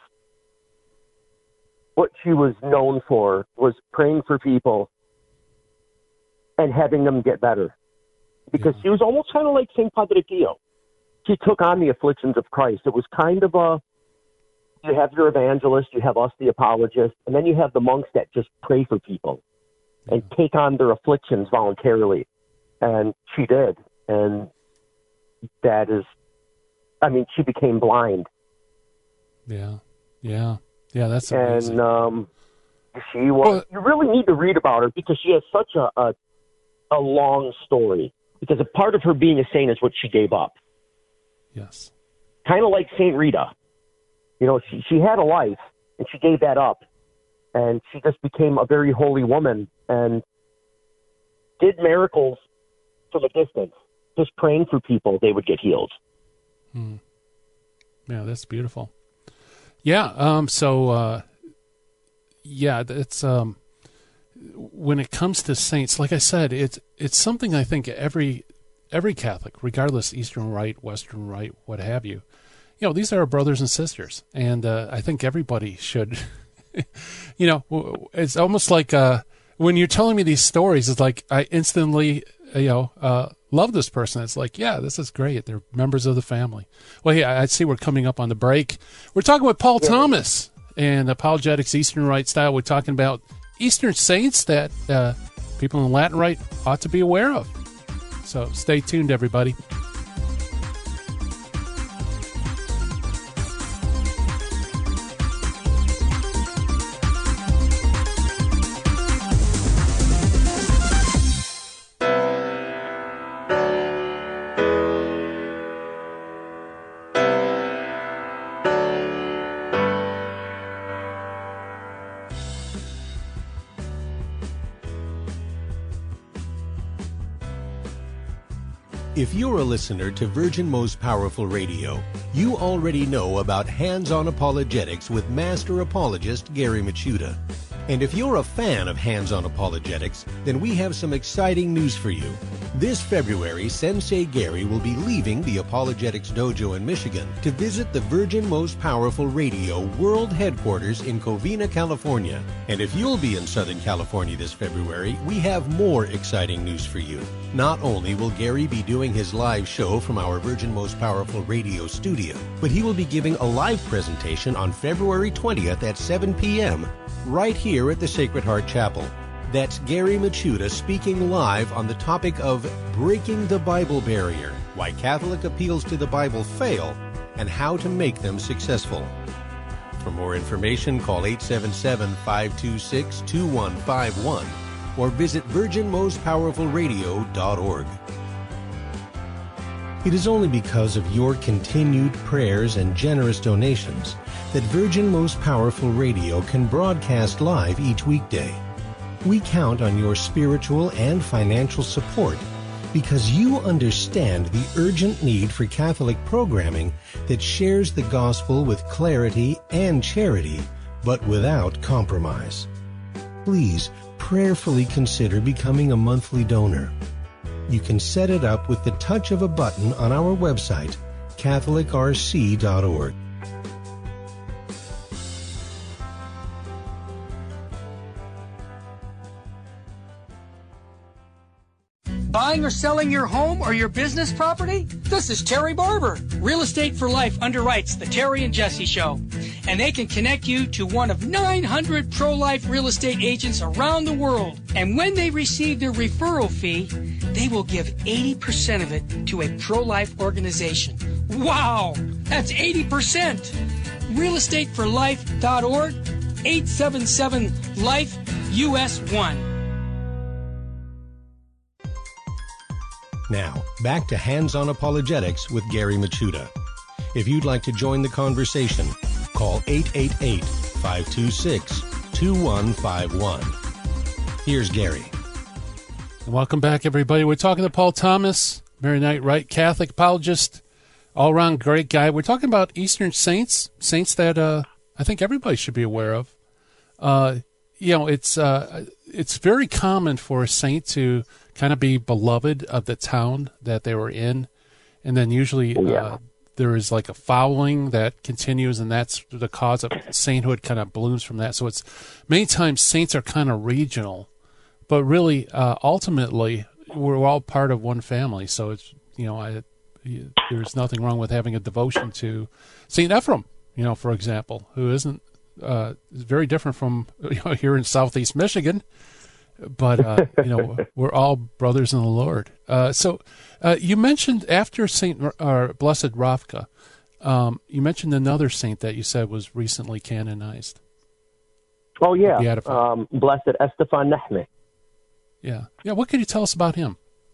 what she was known for, was praying for people and having them get better. Because she was almost kind of like St. Padre Pio. She took on the afflictions of Christ. It was kind of you have your evangelist, you have us, the apologists, and then you have the monks that just pray for people and take on their afflictions voluntarily. And she did. And that is, she became blind. Yeah. That's amazing. And she was. You really need to read about her because she has such a long story. Because a part of her being a saint is what she gave up. Yes. Kind of like Saint Rita. She had a life and she gave that up, and she just became a very holy woman and did miracles from a distance, just praying for people they would get healed. Yeah, that's beautiful. Yeah. It's when it comes to saints, like I said, it's something I think every Catholic, regardless Eastern Rite, Western Rite, what have you, these are our brothers and sisters, and I think everybody should. It's almost like when you're telling me these stories, it's like I instantly, love this person. It's like, yeah, this is great. They're members of the family. Well, yeah, I see we're coming up on the break. We're talking with Paul Thomas and Apologetics Eastern Rite style. We're talking about Eastern saints that people in Latin Rite ought to be aware of. So stay tuned, everybody. If you're a listener to Virgin Most Powerful Radio, you already know about Hands-On Apologetics with Master Apologist Gary Machuda. And if you're a fan of Hands-On Apologetics, then we have some exciting news for you. This February, Sensei Gary will be leaving the Apologetics Dojo in Michigan to visit the Virgin Most Powerful Radio World Headquarters in Covina, California. And if you'll be in Southern California this February, we have more exciting news for you. Not only will Gary be doing his live show from our Virgin Most Powerful Radio studio, but he will be giving a live presentation on February 20th at 7 p.m. right here at the Sacred Heart Chapel. That's Gary Machuda speaking live on the topic of Breaking the Bible Barrier, Why Catholic Appeals to the Bible Fail, and How to Make Them Successful. For more information, call 877-526-2151 or visit virginmostpowerfulradio.org. It is only because of your continued prayers and generous donations that Virgin Most Powerful Radio can broadcast live each weekday. We count on your spiritual and financial support because you understand the urgent need for Catholic programming that shares the gospel with clarity and charity, but without compromise. Please prayerfully consider becoming a monthly donor. You can set it up with the touch of a button on our website, catholicrc.org. Buying or selling your home or your business property? This is Terry Barber. Real Estate for Life underwrites the Terry and Jesse Show. And they can connect you to one of 900 pro-life real estate agents around the world. And when they receive their referral fee, they will give 80% of it to a pro-life organization. Wow! That's 80%! realestateforlife.org, 877-LIFE-US1. Now, back to Hands-On Apologetics with Gary Machuda. If you'd like to join the conversation, call 888-526-2151. Here's Gary. Welcome back, everybody. We're talking to Paul Thomas, Mary Knight Wright, Catholic apologist, all-around great guy. We're talking about Eastern saints that I think everybody should be aware of. It's very common for a saint to kind of be beloved of the town that they were in, and then usually there is like a following that continues, and that's the cause of sainthood kind of blooms from that. So it's many times saints are kind of regional, but really ultimately we're all part of one family. So it's there's nothing wrong with having a devotion to Saint Ephrem, for example, who isn't very different from here in Southeast Michigan. But, we're all brothers in the Lord. So you mentioned after Blessed Ravka, you mentioned another saint that you said was recently canonized. Oh, yeah. Blessed Estefan Nahme. Yeah. Yeah. What can you tell us about him?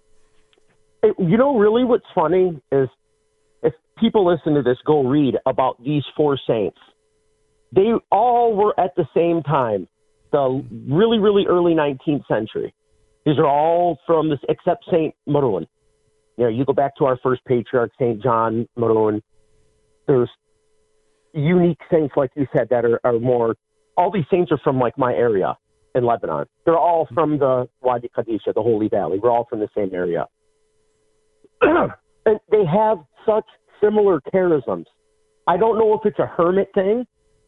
Really what's funny is if people listen to this, go read about these four saints. They all were at the same time. The really, really early 19th century. These are all from this, except St. Maroon. You go back to our first patriarch, St. John Maroon. There's unique saints, like you said, that are more, all these saints are from like my area in Lebanon. They're all from the Wadi Qadisha, the Holy Valley. We're all from the same area. And they have such similar charisms. I don't know if it's a hermit thing,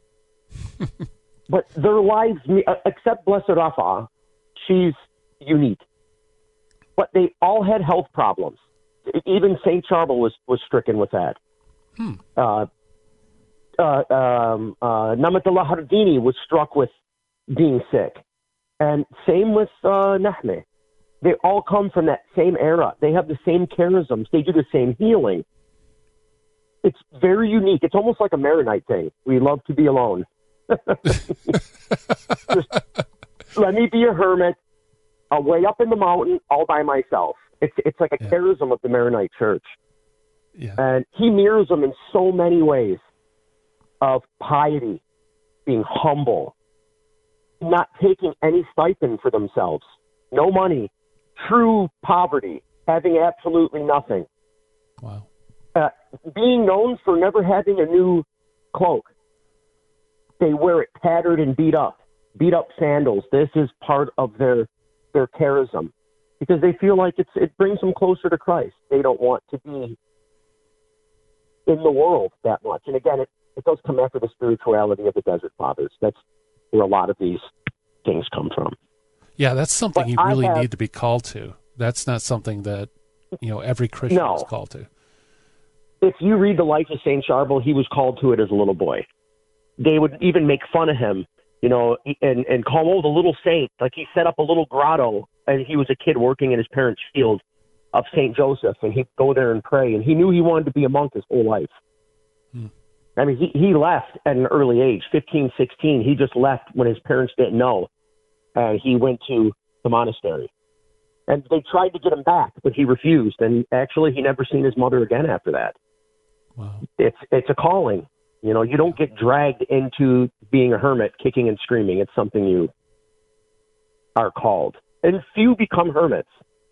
but their lives, except Blessed Rafa, she's unique. But they all had health problems. Even St. Charbel was stricken with that. Namatullah Hardini was struck with being sick. And same with Nahme. They all come from that same era. They have the same charisms. They do the same healing. It's very unique. It's almost like a Maronite thing. We love to be alone. Just let me be a hermit way up in the mountain all by myself. It's like a charism of the Maronite Church. Yeah. And he mirrors them in so many ways of piety, being humble, not taking any stipend for themselves, no money, true poverty, having absolutely nothing. Wow. Being known for never having a new cloak. They wear it tattered and beat up sandals. This is part of their charism because they feel like it brings them closer to Christ. They don't want to be in the world that much. And again, it does come after the spirituality of the Desert Fathers. That's where a lot of these things come from. Yeah, that's something you really need to be called to. That's not something that, every Christian is called to. If you read the life of St. Charbel, he was called to it as a little boy. They would even make fun of him, and call him, the little saint. Like he set up a little grotto, and he was a kid working in his parents' field of St. Joseph, and he'd go there and pray. And he knew he wanted to be a monk his whole life. I mean, he left at an early age, 15, 16. He just left when his parents didn't know. And he went to the monastery. And they tried to get him back, but he refused. And actually, he never seen his mother again after that. Wow. It's a calling. You don't get dragged into being a hermit, kicking and screaming. It's something you are called. And few become hermits.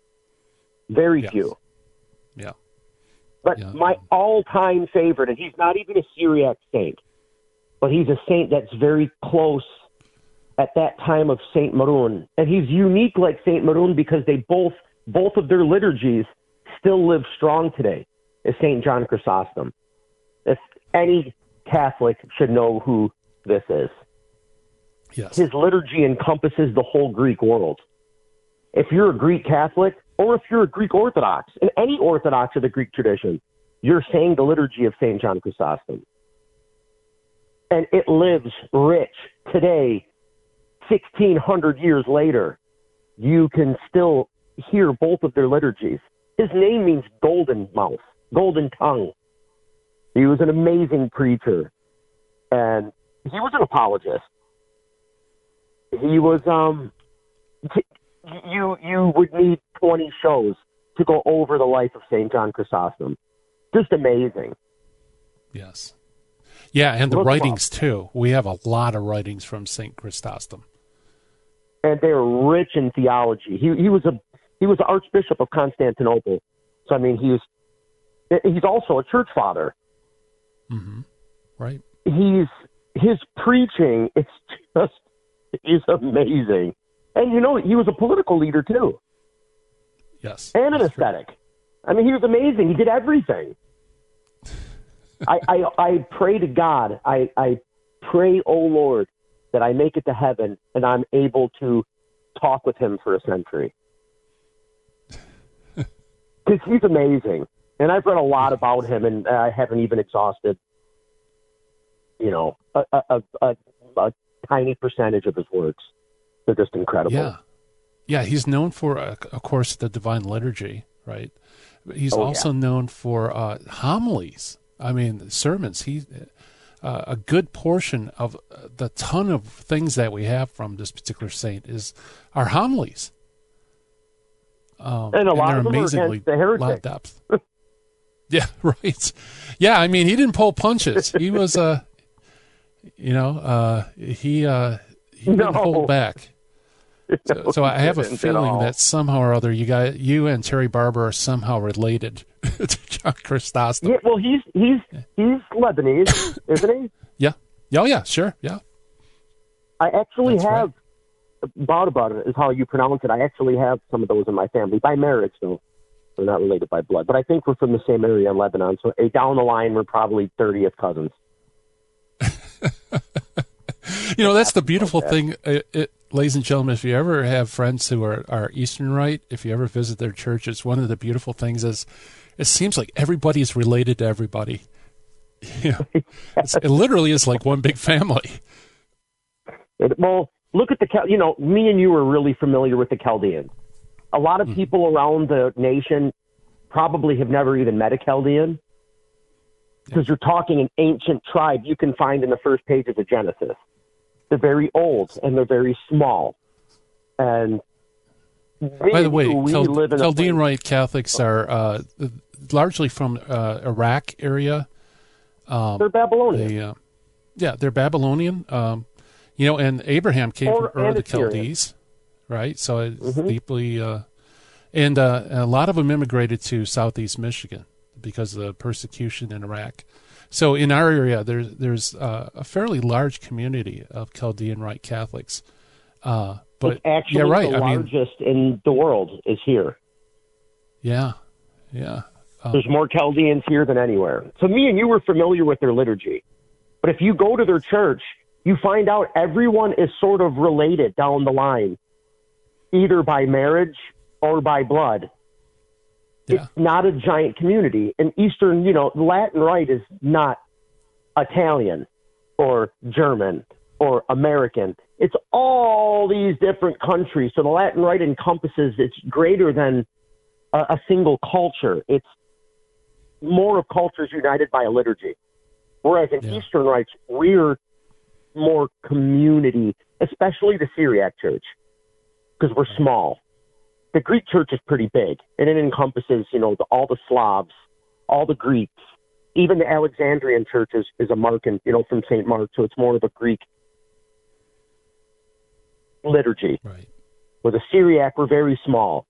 Very few. Yeah. But my all-time favorite, and he's not even a Syriac saint, but he's a saint that's very close at that time of St. Maroon. And he's unique like St. Maroon because they both of their liturgies still live strong today, is St. John Chrysostom. If any Catholic should know who this is. Yes. His liturgy encompasses the whole Greek world. If you're a Greek Catholic, or if you're a Greek Orthodox, in any Orthodox of the Greek tradition, you're saying the liturgy of St. John Chrysostom. And it lives rich today, 1,600 years later. You can still hear both of their liturgies. His name means golden mouth, golden tongue. He was an amazing preacher, and he was an apologist. He was, you would need 20 shows to go over the life of St. John Chrysostom. Just amazing. Yes. Yeah, and the writings, too. We have a lot of writings from St. Chrysostom. And they're rich in theology. He was Archbishop of Constantinople. So, I mean, he's also a church father. Mm-hmm. Right. His preaching, is amazing. And, you know, he was a political leader, too. Yes. And an ascetic. I mean, he was amazing. He did everything. I pray to God. I pray, oh Lord, that I make it to heaven and I'm able to talk with him for a century. Because he's amazing. And I've read a lot about him, and I haven't even exhausted, you know, a tiny percentage of his works. They're just incredible. Yeah. Yeah, he's known for, of course, the Divine Liturgy, right? He's also known for homilies. I mean, sermons. A good portion of the ton of things that we have from this particular saint are homilies. And a lot of them are against the heretic. A lot of depth. Yeah, right. Yeah, I mean, he didn't pull punches. He was, he didn't hold back. So I have a feeling that somehow or other you and Terry Barber are somehow related to John Chrysostom. Yeah, well, he's Lebanese, isn't he? Yeah. Oh, yeah, sure, yeah. I actually That's have, Baudabad is how you pronounce it. I actually have some of those in my family, by marriage, though. We're not related by blood. But I think we're from the same area in Lebanon, so down the line, we're probably 30th cousins. You know, that's the beautiful thing, ladies and gentlemen. If you ever have friends who are Eastern Rite, if you ever visit their churches, one of the beautiful things is it seems like everybody is related to everybody. You know, it literally is like one big family. Well, look at me and you are really familiar with the Chaldeans. A lot of people around the nation probably have never even met a Chaldean, because you're talking an ancient tribe you can find in the first pages of Genesis. They're very old, and they're very small. And by the way, Chaldean Rite Catholics are largely from Iraq area. They're Babylonian. They're Babylonian. And Abraham came from Ur of the Chaldees, right? So it's deeply, and a lot of them immigrated to southeast Michigan because of the persecution in Iraq. So in our area, there's a fairly large community of Chaldean Rite Catholics. But it's actually the largest in the world is here. Yeah. There's more Chaldeans here than anywhere. So me and you were familiar with their liturgy. But if you go to their church, you find out everyone is sort of related down the line, either by marriage or by blood. Yeah. It's not a giant community. And Eastern, the Latin Rite is not Italian or German or American. It's all these different countries. So the Latin Rite encompasses, it's greater than a single culture. It's more of cultures united by a liturgy. Whereas in Eastern Rites, we're more community, especially the Syriac Church, because we're small. The Greek Church is pretty big, and it encompasses, all the Slavs, all the Greeks. Even the Alexandrian Church is a Markan, from St. Mark, so it's more of a Greek liturgy. Right. With the Syriac, we're very small.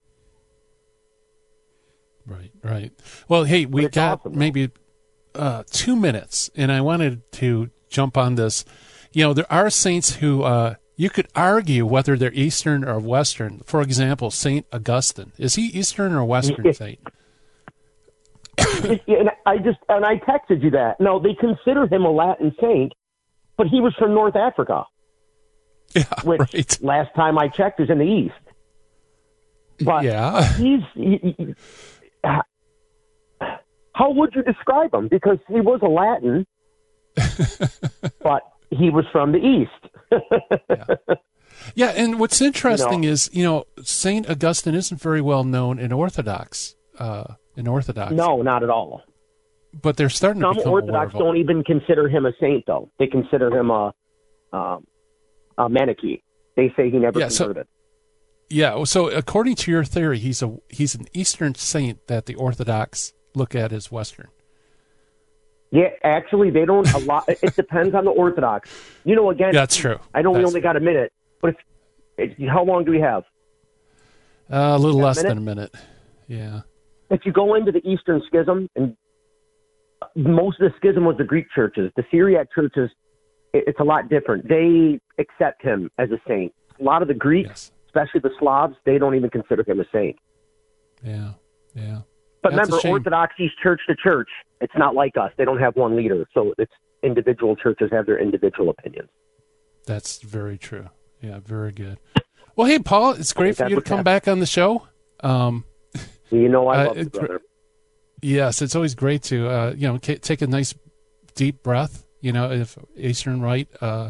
Right. Well, hey, we got maybe 2 minutes, and I wanted to jump on this. There are saints who you could argue whether they're Eastern or Western. For example, Saint Augustine. Is he Eastern or Western saint? And I texted you that. No, they consider him a Latin saint, but he was from North Africa. Yeah, which right. Last time I checked is in the East. But Yeah. How would you describe him? Because he was a Latin, but he was from the East. Yeah, and what's interesting is, St. Augustine isn't very well known in Orthodox. No, not at all. But they're starting to Some become Orthodox aware of don't even consider him a saint, though. They consider him a Manichae. They say he never converted. So according to your theory, he's an Eastern saint that the Orthodox look at as Western. Yeah, actually, they don't. It depends on the Orthodox. Again, that's true. I know we only got a minute, but how long do we have? A little less than a minute. Yeah. If you go into the Eastern Schism, and most of the schism was the Greek churches, the Syriac churches, it's a lot different. They accept him as a saint. A lot of the Greeks, especially the Slavs, they don't even consider him a saint. Yeah. But That's remember, Orthodoxy's church to church. It's not like us. They don't have one leader, so it's individual churches have their individual opinions. That's very true. Yeah, very good. Well, hey, Paul, it's great for you to come back on the show. I love you, brother. Yes, it's always great to take a nice deep breath. If Eastern Rite,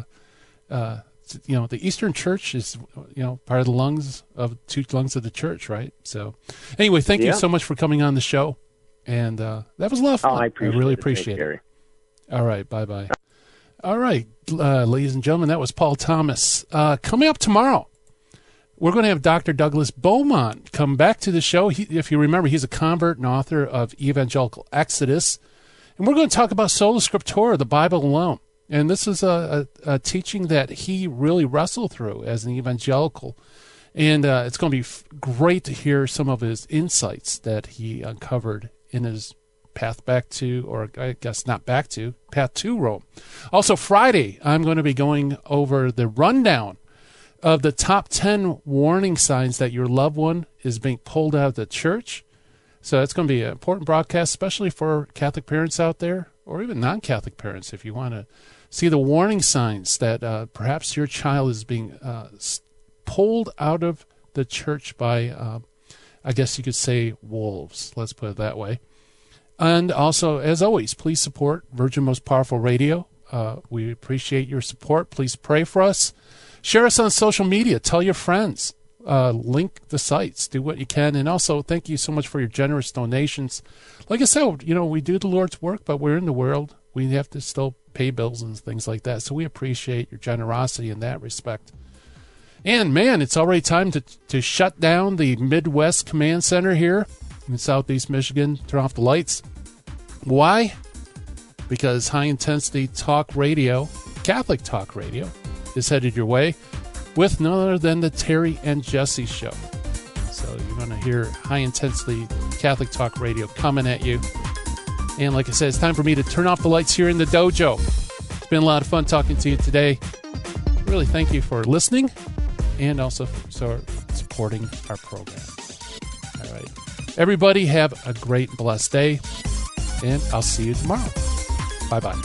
the Eastern Church is part of the two lungs of the church, right? So, anyway, thank you so much for coming on the show, and that was a lot of fun. I really appreciate it. All right, bye. All right, ladies and gentlemen, that was Paul Thomas. Coming up tomorrow, we're going to have Dr. Douglas Beaumont come back to the show. If you remember, he's a convert and author of Evangelical Exodus. And we're going to talk about Sola Scriptura, the Bible alone. And this is a teaching that he really wrestled through as an evangelical. And it's going to be great to hear some of his insights that he uncovered in his path back to, or I guess not back to, path to Rome. Also, Friday, I'm going to be going over the rundown of the top 10 warning signs that your loved one is being pulled out of the church. So it's going to be an important broadcast, especially for Catholic parents out there, or even non-Catholic parents, if you want to see the warning signs that perhaps your child is being pulled out of the church by, I guess you could say, wolves. Let's put it that way. And also, as always, please support Virgin Most Powerful Radio. We appreciate your support. Please pray for us. Share us on social media. Tell your friends. Link the sites. Do what you can. And also, thank you so much for your generous donations. Like I said, we do the Lord's work, but we're in the world. We have to still pay bills and things like that. So we appreciate your generosity in that respect. And, man, it's already time to shut down the Midwest Command Center here in Southeast Michigan. Turn off the lights. Why? Because high-intensity talk radio, Catholic talk radio, is headed your way with none other than the Terry and Jesse Show. So you're going to hear high-intensity Catholic talk radio coming at you. And like I said, it's time for me to turn off the lights here in the dojo. It's been a lot of fun talking to you today. Really thank you for listening and also for supporting our program. All right. Everybody have a great and blessed day, and I'll see you tomorrow. Bye-bye.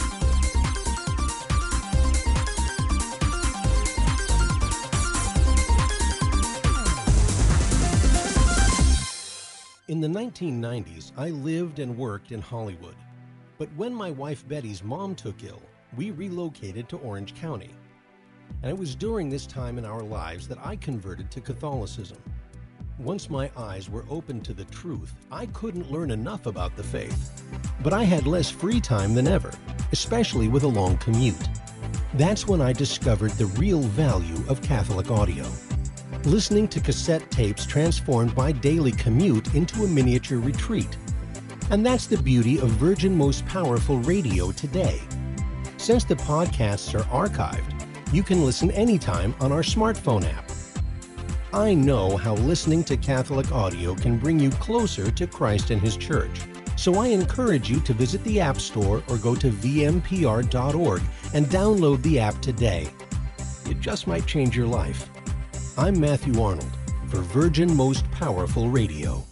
In the 1990s, I lived and worked in Hollywood. But when my wife Betty's mom took ill, we relocated to Orange County. And it was during this time in our lives that I converted to Catholicism. Once my eyes were opened to the truth, I couldn't learn enough about the faith. But I had less free time than ever, especially with a long commute. That's when I discovered the real value of Catholic audio. Listening to cassette tapes transformed my daily commute into a miniature retreat. And that's the beauty of Virgin Most Powerful Radio today. Since the podcasts are archived, you can listen anytime on our smartphone app. I know how listening to Catholic audio can bring you closer to Christ and His Church. So I encourage you to visit the App Store or go to vmpr.org and download the app today. It just might change your life. I'm Matthew Arnold for Virgin Most Powerful Radio.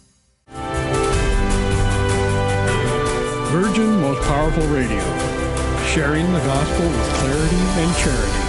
Virgin Most Powerful Radio, sharing the gospel with clarity and charity.